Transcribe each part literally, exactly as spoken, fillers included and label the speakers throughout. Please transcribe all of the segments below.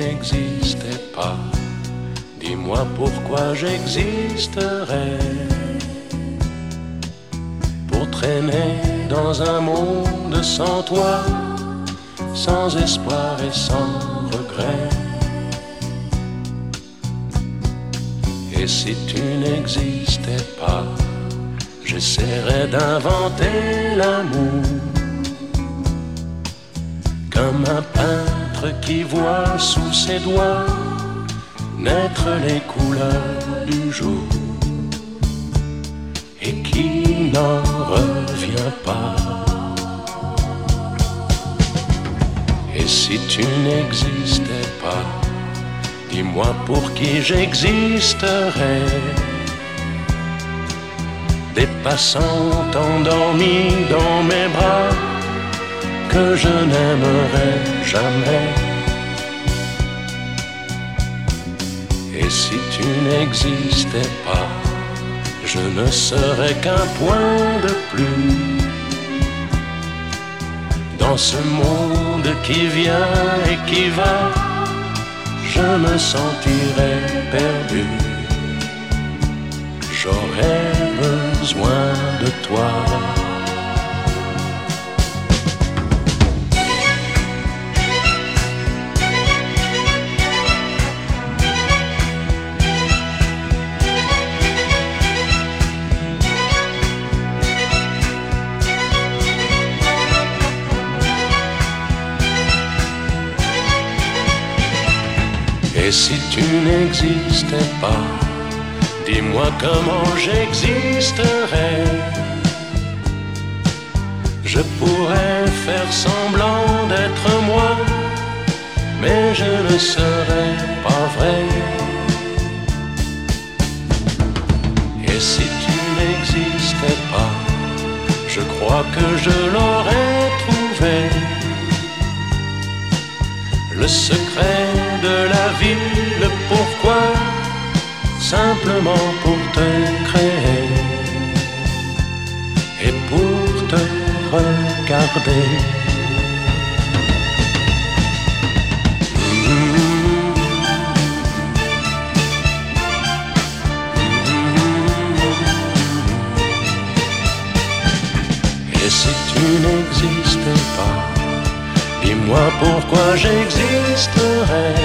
Speaker 1: n'existais pas, dis-moi pourquoi j'existerais. Pour traîner dans un monde sans toi, sans espoir et sans regret. Et si tu n'existais pas, j'essaierais d'inventer l'amour, comme un peintre qui voit sous ses doigts naître les couleurs du jour et qui n'en revient pas. Et si tu n'existais pas, dis-moi pour qui j'existerais. Des passants endormis dans mes bras que je n'aimerais jamais. Et si tu n'existais pas, je ne serais qu'un point de plus dans ce monde qui vient et qui va. Je me sentirais perdu. J'aurais besoin de toi. Et si tu n'existais pas, dis-moi comment j'existerais. Je pourrais faire semblant d'être moi, mais je ne serais pas vrai. Et si tu n'existais pas, je crois que je l'aurais trouvé. Le secret de la vie, le pourquoi, simplement pour te créer et pour te regarder. Et si tu n'existais pas, dis-moi pourquoi j'existerais.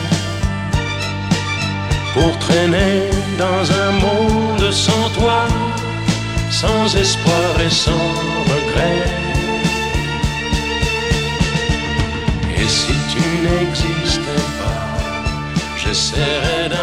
Speaker 1: Pour traîner dans un monde sans toi, sans espoir et sans regret. Et si tu n'existais pas, j'essaierais